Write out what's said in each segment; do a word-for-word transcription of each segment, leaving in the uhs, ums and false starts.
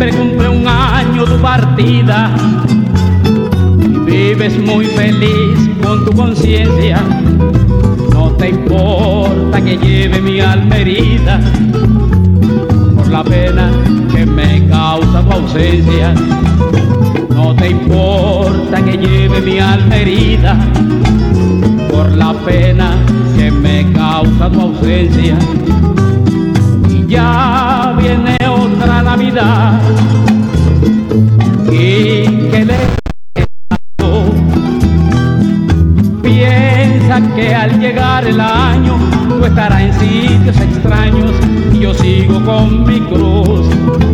diciembre cumple un año tu partida y vives muy feliz con tu conciencia. No te importa que lleve mi alma herida por la pena que me causa tu ausencia. No te importa que lleve mi alma herida por la pena que me causa tu ausencia. Y ya viene otra Navidad y que le piensa que al llegar el año tú estarás en sitios extraños y yo sigo con mi cruz.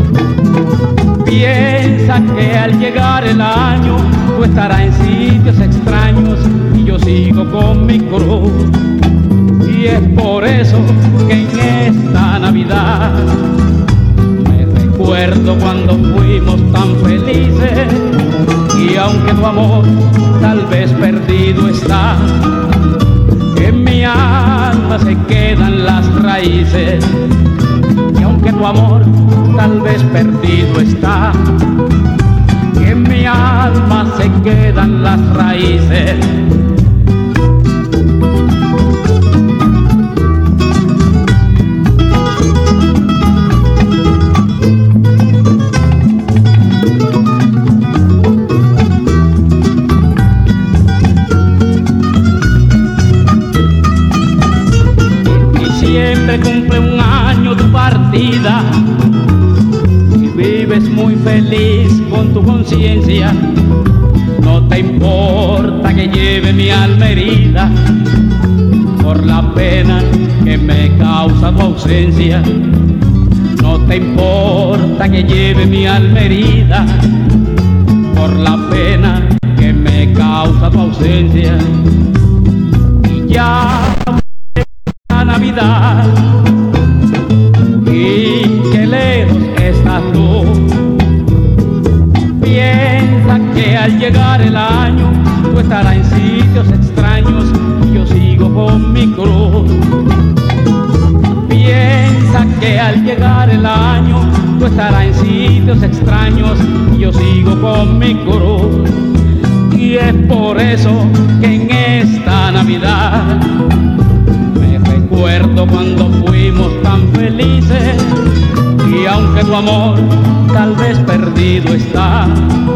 Piensa que al llegar el año tú estarás en sitios extraños y yo sigo con mi cruz. Y es por eso que en esta Navidad me recuerdo cuando fuimos tan felices. Y aunque tu amor tal vez perdido está, en mi alma se quedan las raíces. Y aunque tu amor tal vez perdido está, en mi alma se quedan las raíces. Siempre cumple un año tu partida y vives muy feliz con tu conciencia. No te importa que lleve mi alma herida por la pena que me causa tu ausencia. No te importa que lleve mi alma herida por la pena que me causa tu ausencia. Y ya Navidad y que lejos estás tú. Piensa que al llegar el año tú estarás en sitios extraños y yo sigo con mi cruz. Piensa que al llegar el año tú estarás en sitios extraños y yo sigo con mi cruz. Y es por eso que en esta Navidad recuerdo cuando fuimos tan felices. Y aunque tu amor tal vez perdido está,